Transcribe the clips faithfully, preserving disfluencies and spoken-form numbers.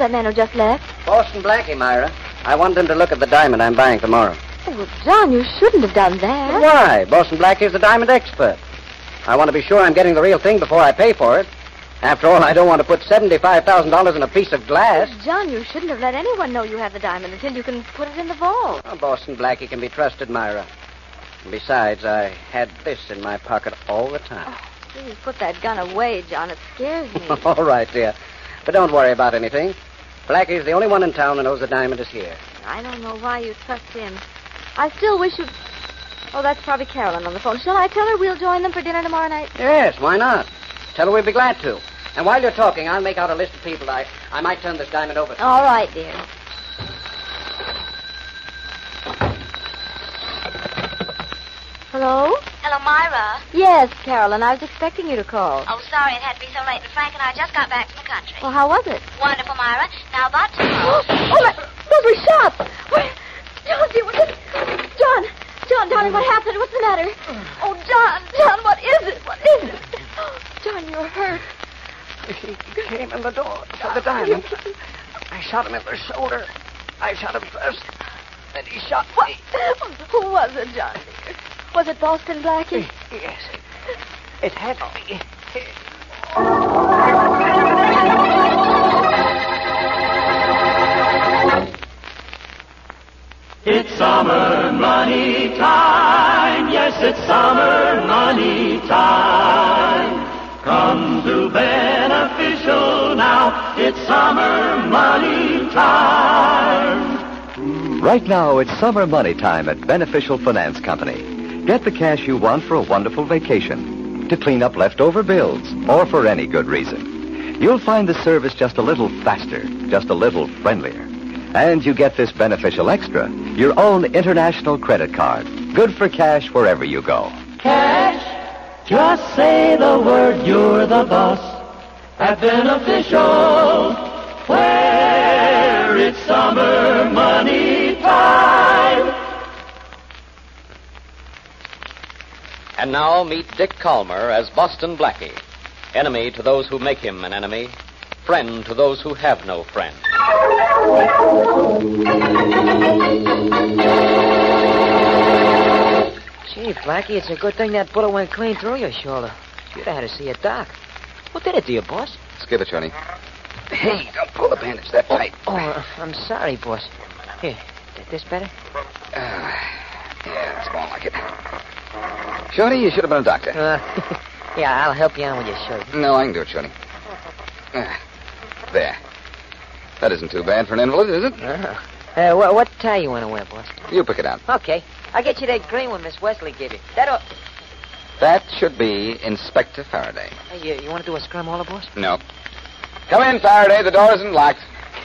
that man who just left? Boston Blackie, Myra. I wanted him to look at the diamond I'm buying tomorrow. Oh, well, John, you shouldn't have done that. But why? Boston Blackie is the diamond expert. I want to be sure I'm getting the real thing before I pay for it. After all, I don't want to put seventy-five thousand dollars in a piece of glass. Well, John, you shouldn't have let anyone know you have the diamond until you can put it in the vault. Well, Boston Blackie can be trusted, Myra. And besides, I had this in my pocket all the time. Oh, please put that gun away, John. It scares me. All right, dear. But don't worry about anything. Blackie's the only one in town that knows the diamond is here. I don't know why you trust him. I still wish you'd... Oh, that's probably Carolyn on the phone. Shall I tell her we'll join them for dinner tomorrow night? Yes, why not? Tell her we'd be glad to. And while you're talking, I'll make out a list of people I, I might turn this diamond over to. All right, dear. Hello? Hello, Myra. Yes, Carolyn. I was expecting you to call. Oh, sorry it had to be so late, but Frank and I just got back from the country. Well, how was it? Wonderful, Myra. Now, about tomorrow... Oh, my... Those were shots! Wait, John, dear, what is... John! John, darling, what happened? What's the matter? Oh, John! John, what is it? What is it? Oh, John, you're hurt. He came in the door for the diamond. I shot him in the shoulder. I shot him first. Then he shot me. Who was it, John, dear? Was it Boston Blackie? Yes. It had to be. It's summer money time. Yes, it's summer money time. Come to Beneficial now. It's summer money time. Right now, it's summer money time at Beneficial Finance Company. Get the cash you want for a wonderful vacation, to clean up leftover bills, or for any good reason. You'll find the service just a little faster, just a little friendlier. And you get this Beneficial Extra, your own international credit card. Good for cash wherever you go. Cash? Just say the word, you're the boss. At Beneficial, where it's summer money time. And now meet Dick Calmer as Boston Blackie. Enemy to those who make him an enemy. Friend to those who have no friend. Gee, Blackie, it's a good thing that bullet went clean through your shoulder. You'd have had to see a doc. What did it do you, boss? Skip it, Johnny. Hey, don't pull the bandage that tight. Oh, uh, I'm sorry, boss. Here, th- this better? Uh, yeah, that's more like it. Shorty, you should have been a doctor. Uh, yeah, I'll help you on with your shirt. No, I can do it, Shorty. Uh, there. That isn't too bad for an invalid, is it? Uh-huh. Uh, wh- what tie you want to wear, boss? You pick it out. Okay. I'll get you that green one Miss Wesley gave you. That'll... That should be Inspector Faraday. Hey, you, you want to do a scrum hauler, boss? No. Come in, Faraday. The door isn't locked.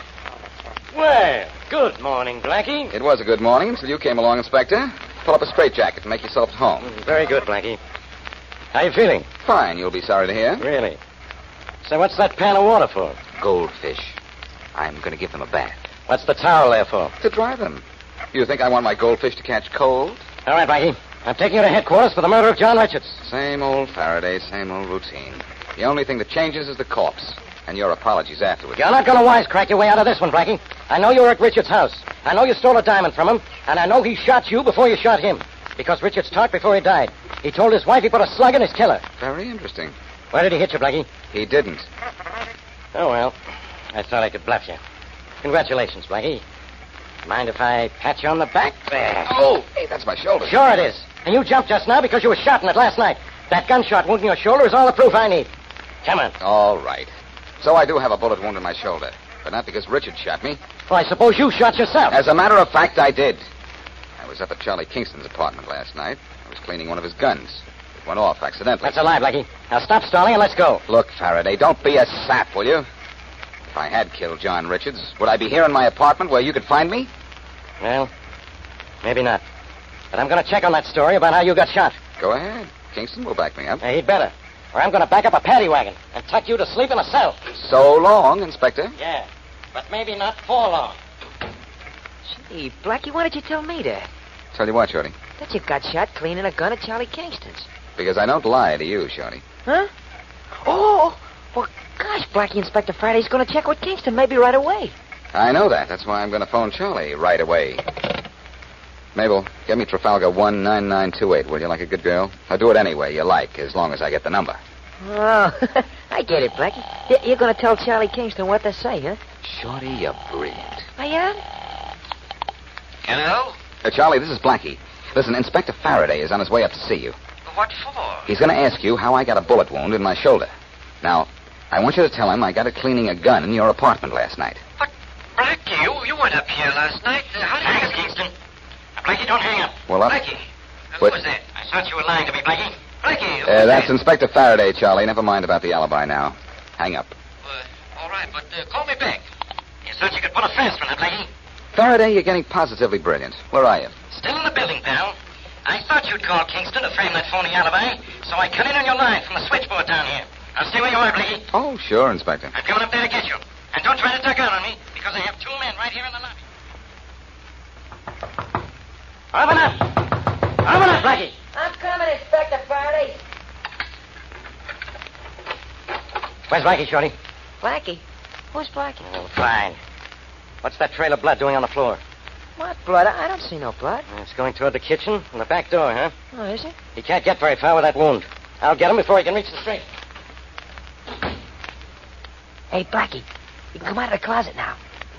Well, good morning, Blackie. It was a good morning until you came along, Inspector. Pull up a straitjacket and make yourself at home. Mm, very good, Blackie. How you feeling? Fine, you'll be sorry to hear. Really? So what's that pan of water for? Goldfish. I'm going to give them a bath. What's the towel there for? To dry them. You think I want my goldfish to catch cold? All right, Blackie. I'm taking you to headquarters for the murder of John Richards. Same old Faraday, same old routine. The only thing that changes is the corpse. And your apologies afterwards. You're not going to wisecrack your way out of this one, Blackie. I know you were at Richards' house. I know you stole a diamond from him. And I know he shot you before you shot him. Because Richards talked before he died. He told his wife he put a slug in his killer. Very interesting. Where did he hit you, Blackie? He didn't. Oh, well. I thought I could bluff you. Congratulations, Blackie. Mind if I pat you on the back? There. Oh, hey, that's my shoulder. Sure it is. And you jumped just now because you were shot in it last night. That gunshot wound in your shoulder is all the proof I need. Come on. All right. So I do have a bullet wound in my shoulder. But not because Richard shot me. Well, I suppose you shot yourself. As a matter of fact, I did. I was up at Charlie Kingston's apartment last night. I was cleaning one of his guns. It went off accidentally. That's a lie, Blackie. Now stop stalling and let's go. Look, Faraday, don't be a sap, will you? If I had killed John Richards, would I be here in my apartment where you could find me? Well, maybe not. But I'm going to check on that story about how you got shot. Go ahead. Kingston will back me up. Hey, he'd better. Or I'm going to back up a paddy wagon and tuck you to sleep in a cell. So long, Inspector. Yeah, but maybe not for long. Gee, Blackie, why did you tell me that? Tell you what, Shorty. That you got shot cleaning a gun at Charlie Kingston's. Because I don't lie to you, Shorty. Huh? Oh, well, gosh, Gosh, Blackie, Inspector Faraday's going to check with Kingston, maybe right away. I know that. That's why I'm going to phone Charlie right away. Mabel, get me Trafalgar one nine nine two eight, will you, like a good girl? I'll do it any way you like, as long as I get the number. Oh, I get it, Blackie. Y- You're going to tell Charlie Kingston what they say, huh? Shorty, you're brilliant. I am? Hello? Uh, Charlie, this is Blackie. Listen, Inspector Faraday is on his way up to see you. What for? He's going to ask you how I got a bullet wound in my shoulder. Now, I want you to tell him I got it cleaning a gun in your apartment last night. But, Blackie, you, you weren't up here last night. Uh, how did you... Thanks, Kingston. Now, Blackie, don't hang up. Well, up. Blackie, uh, who What? was that? I thought you were lying to me, Blackie. Blackie, who Uh, was that's that? Inspector Faraday, Charlie. Never mind about the alibi now. Hang up. Uh, all right, but uh, call me back. You thought you could pull a fast one, huh, Blackie? Faraday, you're getting positively brilliant. Where are you? Still in the building, pal. I thought you'd call Kingston to frame that phony alibi, so I cut in on your line from the switchboard down here. Now stay where you are, Blackie. Oh, sure, Inspector. I'm coming up there to get you. And don't try to duck out on me, because I have two men right here in the lobby. Open up! Open up, Blackie! I'm coming, Inspector Faraday. Where's Blackie, Shorty? Blackie? Who's Blackie? Oh, fine. What's that trail of blood doing on the floor? What blood? I I don't see no blood. It's going toward the kitchen and the back door, huh? Oh, is it? He can't get very far with that wound. I'll get him before he can reach the street. Hey, Blackie, you can come out of the closet now.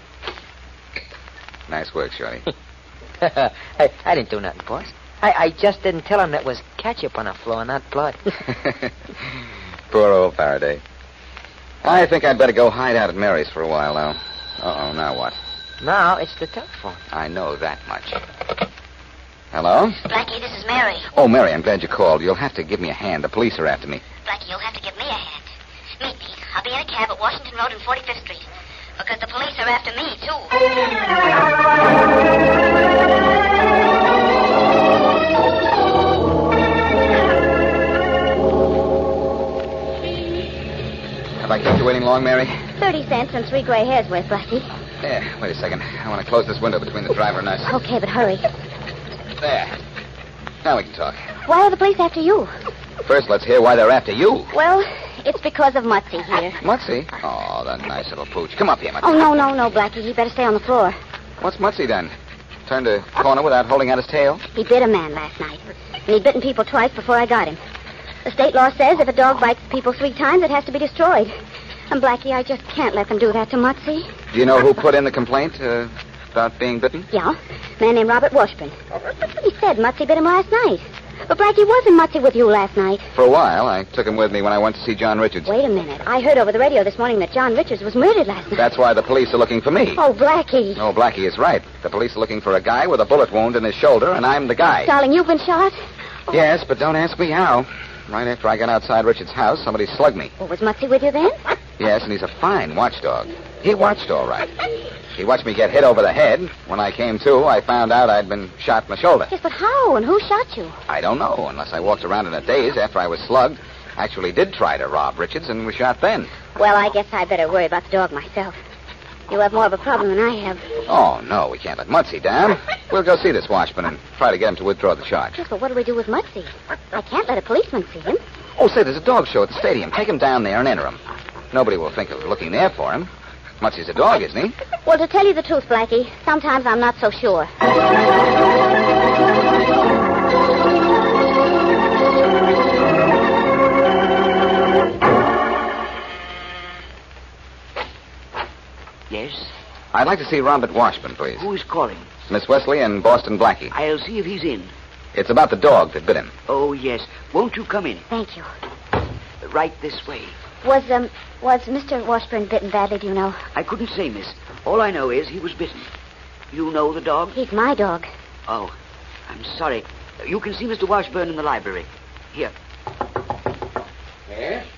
Nice work, Shorty. I, I didn't do nothing, boss. I, I just didn't tell him that was ketchup on the floor, not blood. Poor old Faraday. I think I'd better go hide out at Mary's for a while now. Uh-oh, now what? Now it's the telephone. I know that much. Hello? Blackie, this is Mary. Oh, Mary, I'm glad you called. You'll have to give me a hand. The police are after me. Blackie, you'll have to give me a hand. Meet me. I'll be in a cab at Washington Road and forty-fifth Street. Because the police are after me, too. Have I kept you waiting long, Mary? Thirty cents and three gray hairs worth, Blackie. Yeah, wait a second. I want to close this window between the driver and us. Okay, but hurry. There. Now we can talk. Why are the police after you? First, let's hear why they're after you. Well, it's because of Mutzy here. Mutzy? Oh, that nice little pooch. Come up here, Mutzy. Oh, no, no, no, Blackie. He better stay on the floor. What's Mutzy done? Turned a corner without holding out his tail? He bit a man last night. And he'd bitten people twice before I got him. The state law says if a dog bites people three times, it has to be destroyed. And, Blackie, I just can't let them do that to Mutzy. Do you know who put in the complaint uh, about being bitten? Yeah, a man named Robert Washburn. He said Mutzy bit him last night. But, Blackie, wasn't Mutzy with you last night? For a while. I took him with me when I went to see John Richards. Wait a minute. I heard over the radio this morning that John Richards was murdered last night. That's why the police are looking for me. Oh, Blackie. Oh, Blackie is right. The police are looking for a guy with a bullet wound in his shoulder, and I'm the guy. Darling, you've been shot? Oh. Yes, but don't ask me how. Right after I got outside Richards' house, somebody slugged me. Well, was Mutzy with you then? Yes, and he's a fine watchdog. He watched all right. He watched me get hit over the head. When I came to, I found out I'd been shot in the shoulder. Yes, but how and who shot you? I don't know, unless I walked around in a daze after I was slugged. Actually did try to rob Richards and was shot then. Well, I guess I better worry about the dog myself. You have more of a problem than I have. Oh, no, we can't let Mutzy down. We'll go see this Washburn and try to get him to withdraw the charge. Yes, but what do we do with Mutzy? I can't let a policeman see him. Oh, say, there's a dog show at the stadium. Take him down there and enter him. Nobody will think of looking there for him. Mutzy's a dog, isn't he? Well, to tell you the truth, Blackie, sometimes I'm not so sure. Yes? I'd like to see Robert Washburn, please. Who is calling? Miss Wesley and Boston Blackie. I'll see if he's in. It's about the dog that bit him. Oh, yes. Won't you come in? Thank you. Right this way. Was, um, was Mister Washburn bitten badly, do you know? I couldn't say, miss. All I know is he was bitten. You know the dog? He's my dog. Oh, I'm sorry. You can see Mister Washburn in the library. Here. Yes?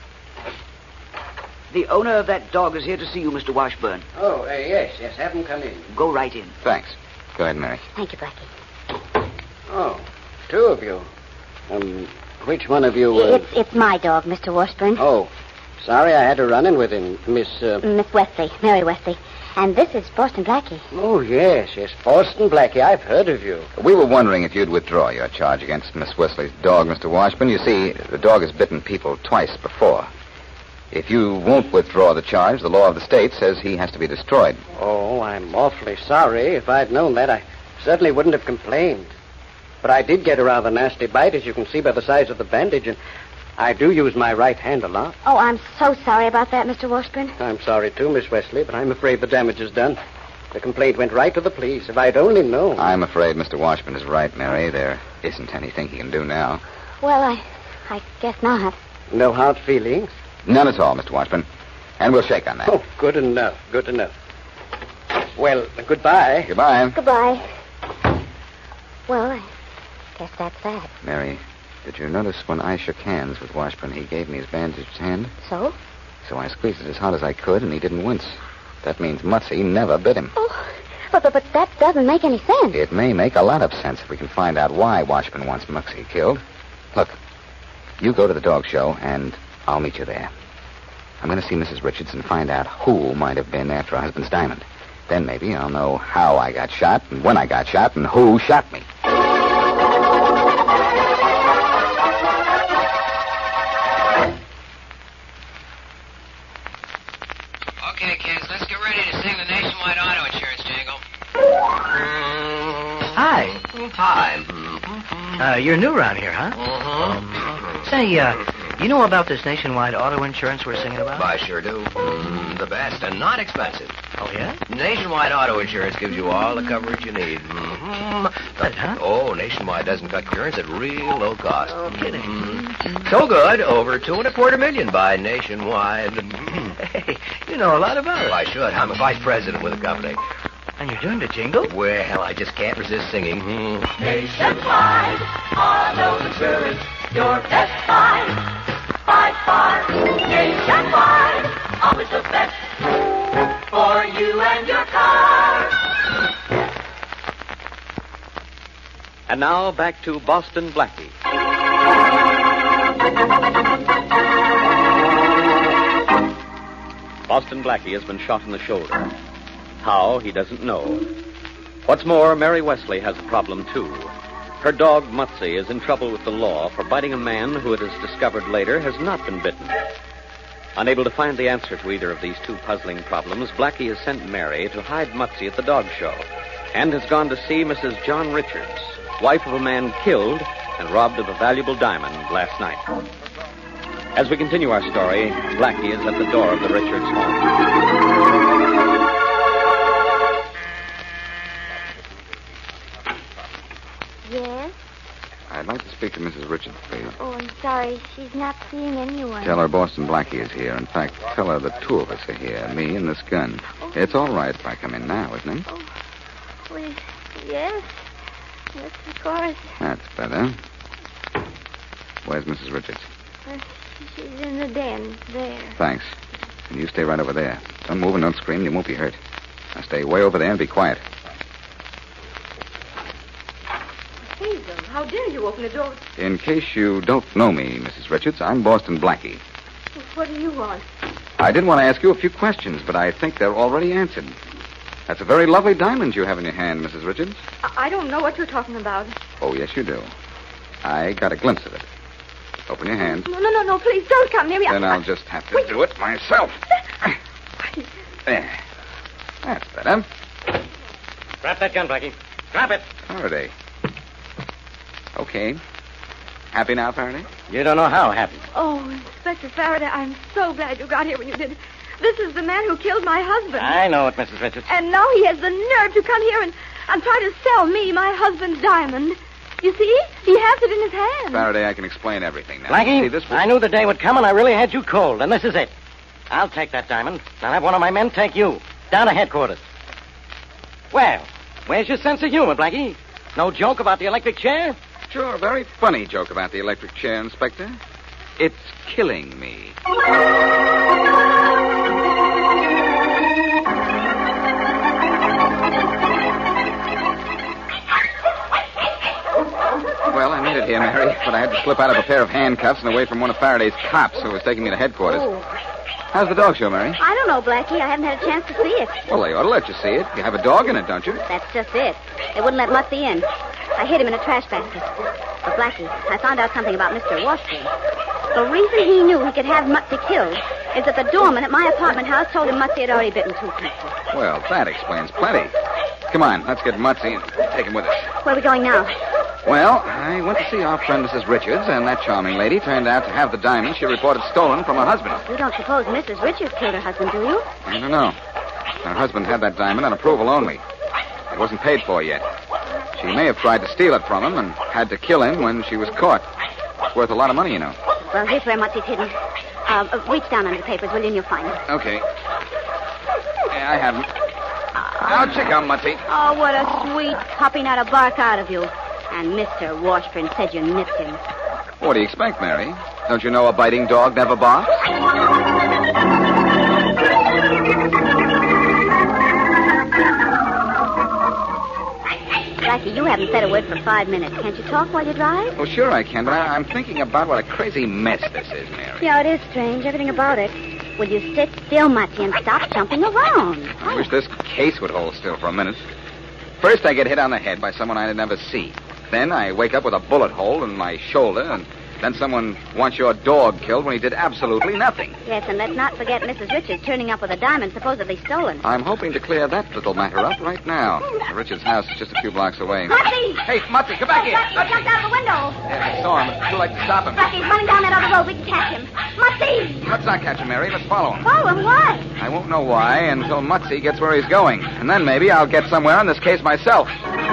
The owner of that dog is here to see you, Mister Washburn. Oh, uh, yes, yes. Have him come in. Go right in. Thanks. Go ahead, Mary. Thank you, Blackie. Oh, two of you. Um, which one of you... Uh... It's, it's my dog, Mister Washburn. Oh, sorry I had to run in with him, Miss... Uh... Miss Wesley, Mary Wesley. And this is Boston Blackie. Oh, yes, yes. Boston Blackie. I've heard of you. We were wondering if you'd withdraw your charge against Miss Wesley's dog, Mister Washburn. You see, the dog has bitten people twice before. If you won't withdraw the charge, the law of the state says he has to be destroyed. Oh, I'm awfully sorry. If I'd known that, I certainly wouldn't have complained. But I did get a rather nasty bite, as you can see by the size of the bandage, and I do use my right hand a lot. Oh, I'm so sorry about that, Mister Washburn. I'm sorry, too, Miss Wesley, but I'm afraid the damage is done. The complaint went right to the police. If I'd only known. I'm afraid Mister Washburn is right, Mary. There isn't anything he can do now. Well, I, I guess not. No hard feelings? None at all, Mister Washburn. And we'll shake on that. Oh, good enough, good enough. Well, goodbye. Goodbye. Goodbye. Well, I guess that's that. Mary, did you notice when I shook hands with Washburn, he gave me his bandaged hand? So? So I squeezed it as hard as I could, and he didn't wince. That means Mutsy never bit him. Oh, but, but, but that doesn't make any sense. It may make a lot of sense if we can find out why Washburn wants Mutsy killed. Look, you go to the dog show, and I'll meet you there. I'm going to see Missus Richards and find out who might have been after her husband's diamond. Then maybe I'll know how I got shot, and when I got shot, and who shot me. Okay, kids, let's get ready to sing the Nationwide Auto Insurance jingle. Hi. Hi. Uh, you're new around here, huh? Mm-hmm. Say, uh, you know about this nationwide auto insurance we're singing about? I sure do. Mm, the best and not expensive. Oh, yeah? Nationwide Auto Insurance gives you all the coverage you need. Mm-hmm. But, huh? Oh, Nationwide doesn't cut insurance at real low cost. No kidding. Mm. So good, over two and a quarter million by Nationwide. Hey, you know a lot about it. Well, I should. I'm a vice president with the company. And you're doing the jingle? Well, I just can't resist singing. Mm. Nationwide Auto Insurance, your best buy. By far, Nationwide, always the best for you and your car. And now back to Boston Blackie. Boston Blackie has been shot in the shoulder. How, he doesn't know. What's more, Mary Wesley has a problem, too. Her dog, Mutsy, is in trouble with the law for biting a man who, it is discovered later, has not been bitten. Unable to find the answer to either of these two puzzling problems, Blackie has sent Mary to hide Mutsy at the dog show and has gone to see Missus John Richards, wife of a man killed and robbed of a valuable diamond last night. As we continue our story, Blackie is at the door of the Richards home. Yes? I'd like to speak to Missus Richards, please. Oh, I'm sorry. She's not seeing anyone. Tell her Boston Blackie is here. In fact, tell her the two of us are here, me and this gun. Oh. It's all right if I come in now, isn't it? Oh, well, yes. Yes, of course. That's better. Where's Missus Richards? Uh, she's in the den, there. Thanks. And you stay right over there. Don't move and don't scream. You won't be hurt. Now stay way over there and be quiet. Hazel, how dare you open the door? In case you don't know me, Missus Richards, I'm Boston Blackie. What do you want? I did want to ask you a few questions, but I think they're already answered. That's a very lovely diamond you have in your hand, Missus Richards. I, I don't know what you're talking about. Oh, yes, you do. I got a glimpse of it. Open your hand. No, no, no, no, please don't come near me. Then I'll just have to Wait. do it myself. There. That's better. Drop that gun, Blackie. Drop it. Faraday. Okay. Happy now, Faraday? You don't know how happy. Oh, Inspector Faraday, I'm so glad you got here when you did. This is the man who killed my husband. I know it, Missus Richards. And now he has the nerve to come here and, and try to sell me my husband's diamond. You see? He has it in his hand. Faraday, I can explain everything now. Blackie, See, this was... I knew the day would come and I really had you cold, and this is it. I'll take that diamond. I'll have one of my men take you down to headquarters. Well, where's your sense of humor, Blackie? No joke about the electric chair? Sure, very funny joke about the electric chair, Inspector. It's killing me. Well, I made it here, Mary, but I had to slip out of a pair of handcuffs and away from one of Faraday's cops who was taking me to headquarters. Oh. How's the dog show, Mary? I don't know, Blackie. I haven't had a chance to see it. Well, they ought to let you see it. You have a dog in it, don't you? That's just it. They wouldn't let Mutsy in. I hid him in a trash basket. But, Blackie, I found out something about Mister Washburn. The reason he knew he could have Mutsy killed is that the doorman at my apartment house told him Mutzy had already bitten two people. Well, that explains plenty. Come on, let's get Mutzy and take him with us. Where are we going now? Well, I went to see our friend Missus Richards, and that charming lady turned out to have the diamond she reported stolen from her husband. You don't suppose Missus Richards killed her husband, do you? I don't know. Her husband had that diamond on approval only. It wasn't paid for yet. She may have tried to steal it from him and had to kill him when she was caught. It's worth a lot of money, you know. Well, here's where Mutzy's hidden. Uh, uh, reach down under the papers, will you, and you'll find him. Okay. Yeah, I have him. Now, check out Mutzy. Oh, what a sweet puppy, not a bark out of you. And Mister Washburn said you nipped him. What do you expect, Mary? Don't you know a biting dog never barks? Blackie, you haven't said a word for five minutes. Can't you talk while you drive? Well, sure I can, but I, I'm thinking about what a crazy mess this is, Mary. Yeah, it is strange, everything about it. Will you sit still, Mutzy, and stop jumping around? I wish this case would hold still for a minute. First, I get hit on the head by someone I'd never see. Then I wake up with a bullet hole in my shoulder, and then someone wants your dog killed when he did absolutely nothing. Yes, and let's not forget Missus Richards turning up with a diamond supposedly stolen. I'm hoping to clear that little matter up right now. Richard's house is just a few blocks away. Mutzy! Hey, Mutzy, come back here. Blackie jumped out the window. Yeah, I saw him. It's too late to stop him. Blackie's running down that other road. We can catch him. Mutzy! Let's not catch him, Mary. Let's follow him. Follow him? Why? I won't know why until Mutzy gets where he's going. And then maybe I'll get somewhere on this case myself.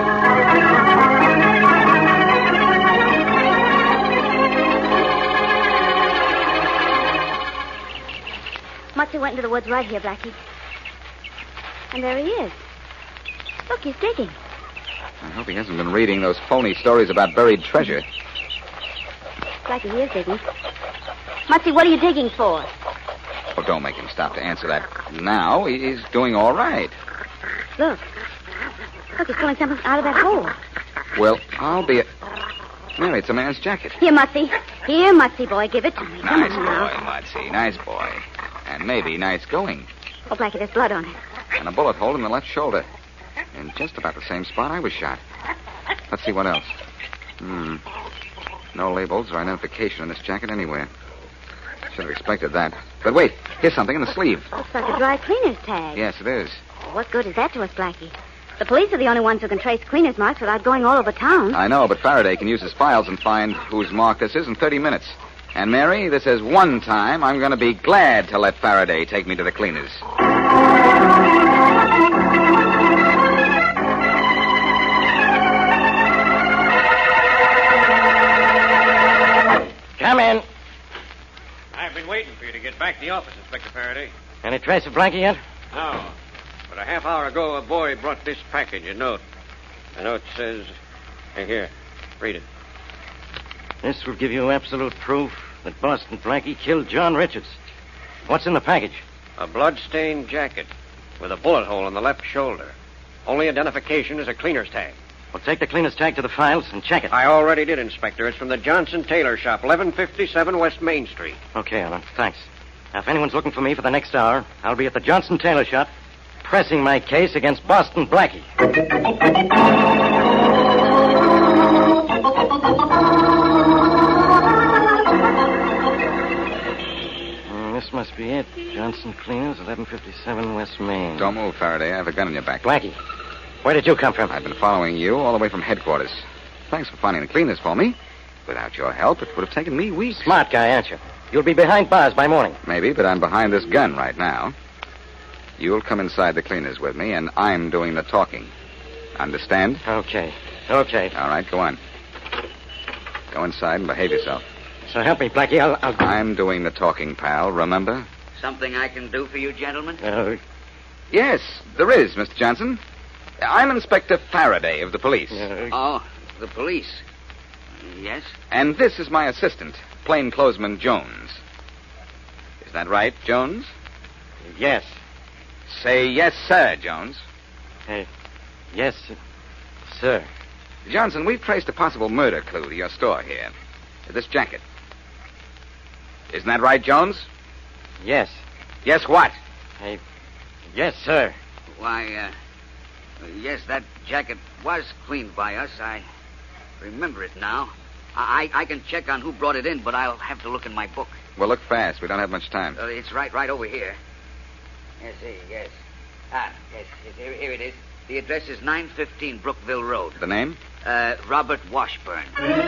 Mutzy went into the woods right here, Blackie. And there he is. Look, he's digging. I hope he hasn't been reading those phony stories about buried treasure. Blackie, he is digging. Mutzy, what are you digging for? Well, don't make him stop to answer that now. He's doing all right. Look. Look, he's pulling something out of that hole. Well, I'll be... A... Mary, it's a man's jacket. Here, Mutzy. Here, Mutzy, boy. Give it to me. Come Nice on now. boy, Mutzy. Nice boy. And maybe nice going. Oh, Blackie, there's blood on it. And a bullet hole in the left shoulder. In just about the same spot I was shot. Let's see what else. Hmm. No labels or identification in this jacket anywhere. Should have expected that. But wait, here's something in the sleeve. Looks like a dry cleaner's tag. Yes, it is. Well, what good is that to us, Blackie? The police are the only ones who can trace cleaner's marks without going all over town. I know, but Faraday can use his files and find whose mark this is in thirty minutes. And, Mary, this is one time I'm going to be glad to let Faraday take me to the cleaners. Come in. I've been waiting for you to get back to the office, Inspector Faraday. Any trace of Blackie yet? No. But a half hour ago, a boy brought this package, a note. The note says... Hey, here. Read it. This will give you absolute proof that Boston Blackie killed John Richards. What's in the package? A blood-stained jacket with a bullet hole in the left shoulder. Only identification is a cleaner's tag. Well, take the cleaner's tag to the files and check it. I already did, Inspector. It's from the Johnson Tailor Shop, eleven fifty-seven West Main Street. Okay, Alan. Thanks. Now, if anyone's looking for me for the next hour, I'll be at the Johnson Tailor Shop pressing my case against Boston Blackie. This must be it. Johnson Cleaners, eleven fifty-seven West Main. Don't move, Faraday. I have a gun in your back. Blackie, where did you come from? I've been following you all the way from headquarters. Thanks for finding the cleaners for me. Without your help, it would have taken me weeks. Smart guy, aren't you? You'll be behind bars by morning. Maybe, but I'm behind this gun right now. You'll come inside the cleaners with me, and I'm doing the talking. Understand? Okay. Okay. All right, go on. Go inside and behave yourself. So help me, Blackie. I'll... I'll... I'm doing the talking, pal, remember? Something I can do for you, gentlemen? Uh, yes, there is, Mister Johnson. I'm Inspector Faraday of the police. Uh, oh, the police. Yes? And this is my assistant, plainclothesman Jones. Is that right, Jones? Yes. Say yes, sir, Jones. Hey, yes, sir. Johnson, we've traced a possible murder clue to your store here. This jacket. Isn't that right, Jones? Yes. Yes, what? Hey, yes, sir. Why, uh, yes, that jacket was cleaned by us. I remember it now. I, I can check on who brought it in, but I'll have to look in my book. Well, look fast. We don't have much time. Uh, it's right, right over here. Yes, see, yes. Ah, yes, yes here, here it is. The address is nine fifteen Brookville Road. The name? Uh, Robert Washburn.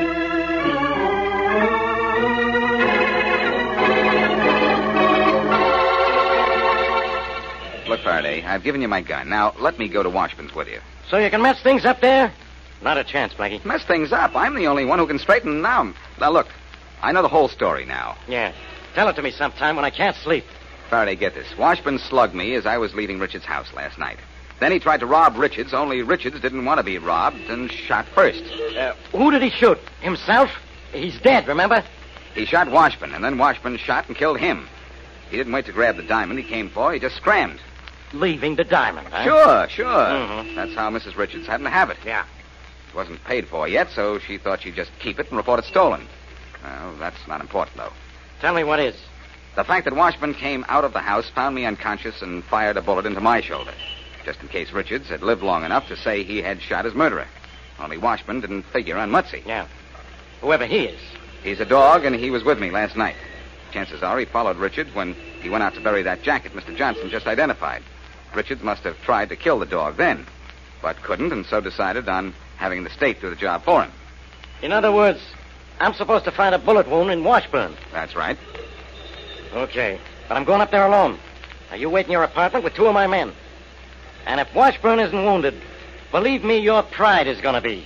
Look, Faraday, I've given you my gun. Now, let me go to Washburn's with you. So you can mess things up there? Not a chance, Blackie. Mess things up. I'm the only one who can straighten them out. Now, look, I know the whole story now. Yeah. Tell it to me sometime when I can't sleep. Faraday, get this. Washburn slugged me as I was leaving Richards' house last night. Then he tried to rob Richards, only Richards didn't want to be robbed and shot first. Uh, who did he shoot? Himself? He's dead, remember? He shot Washburn, and then Washburn shot and killed him. He didn't wait to grab the diamond he came for. He just scrammed. Leaving the diamond, huh? Sure, sure. Mm-hmm. That's how Missus Richards happened to have it. Yeah. It wasn't paid for yet, so she thought she'd just keep it and report it stolen. Well, that's not important, though. Tell me what is. The fact that Washburn came out of the house, found me unconscious, and fired a bullet into my shoulder. Just in case Richards had lived long enough to say he had shot his murderer. Only Washburn didn't figure on Mutzy. Yeah. Whoever he is. He's a dog, and he was with me last night. Chances are he followed Richards when he went out to bury that jacket Mister Johnson just identified. Richards must have tried to kill the dog then, but couldn't, and so decided on having the state do the job for him. In other words, I'm supposed to find a bullet wound in Washburn. That's right. Okay, but I'm going up there alone. Now, you wait in your apartment with two of my men. And if Washburn isn't wounded, believe me, your pride is going to be.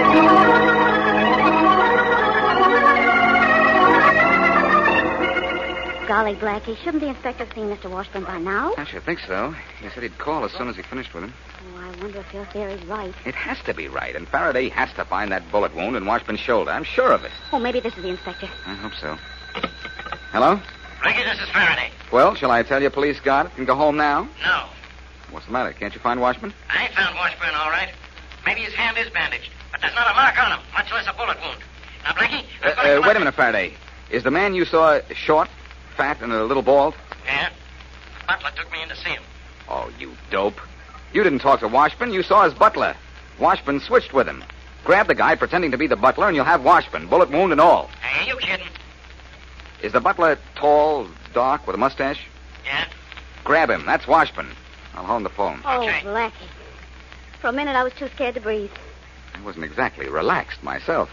Golly, Blackie, shouldn't the inspector have seen Mister Washburn by now? I should think so. He said he'd call as soon as he finished with him. Oh, I wonder if your theory's right. It has to be right, and Faraday has to find that bullet wound in Washburn's shoulder. I'm sure of it. Oh, maybe this is the inspector. I hope so. Hello? Ricky, this is Faraday. Well, shall I tell you police got it and go home now? No. What's the matter? Can't you find Washburn? I found Washburn, all right. Maybe his hand is bandaged, but there's not a mark on him, much less a bullet wound. Now, Blackie... Uh, uh, wait a minute, Faraday. Is the man you saw short, fat, and a little bald? Yeah. The butler took me in to see him. Oh, you dope. You didn't talk to Washburn. You saw his butler. Washburn switched with him. Grab the guy pretending to be the butler, and you'll have Washburn, bullet wound and all. Hey, are you kidding? Is the butler tall, dark, with a mustache? Yeah. Grab him. That's Washburn. I'll hold the phone. Oh, Okay. Blackie. For a minute, I was too scared to breathe. I wasn't exactly relaxed myself.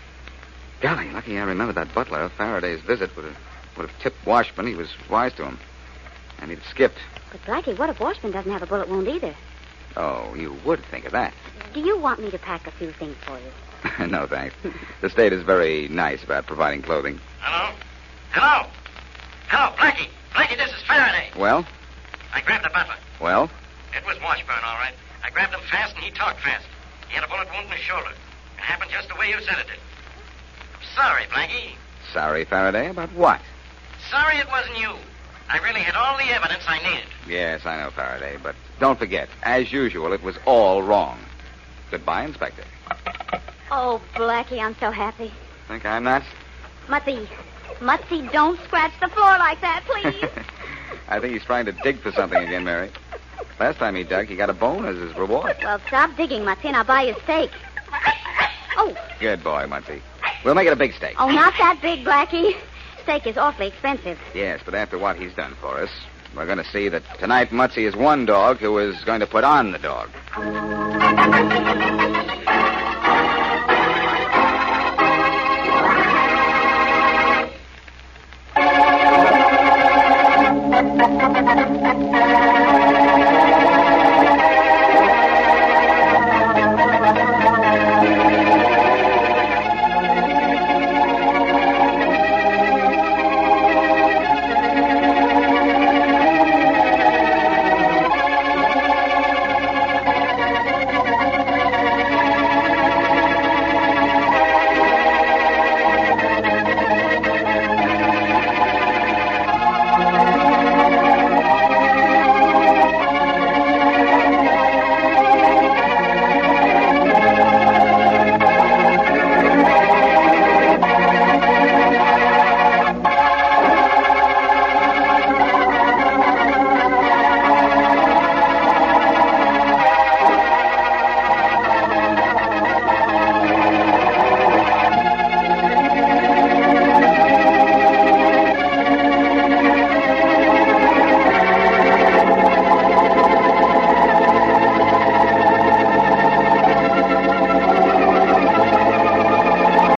Golly, lucky I remembered that butler. Faraday's visit would have, would have tipped Washburn. He was wise to him. And he'd have skipped. But, Blackie, what if Washburn doesn't have a bullet wound either? Oh, you would think of that. Do you want me to pack a few things for you? No, thanks. The state is very nice about providing clothing. Hello? Hello? Hello, Blackie. Blackie, this is Faraday. Well? I grabbed the butler. Well? It was Washburn, all right. I grabbed him fast, and he talked fast. He had a bullet wound in his shoulder. It happened just the way you said it did. I'm sorry, Blackie. Sorry, Faraday. About what? Sorry it wasn't you. I really had all the evidence I needed. Yes, I know, Faraday. But don't forget, as usual, it was all wrong. Goodbye, Inspector. Oh, Blackie, I'm so happy. Think I'm not? Mutzy, Mutzy, don't scratch the floor like that, please. I think he's trying to dig for something again, Mary. Last time he dug, he got a bone as his reward. Well, stop digging, Mutzy, and I'll buy you steak. Oh. Good boy, Mutzy. We'll make it a big steak. Oh, not that big, Blackie. Steak is awfully expensive. Yes, but after what he's done for us, we're going to see that tonight Mutzy is one dog who is going to put on the dog.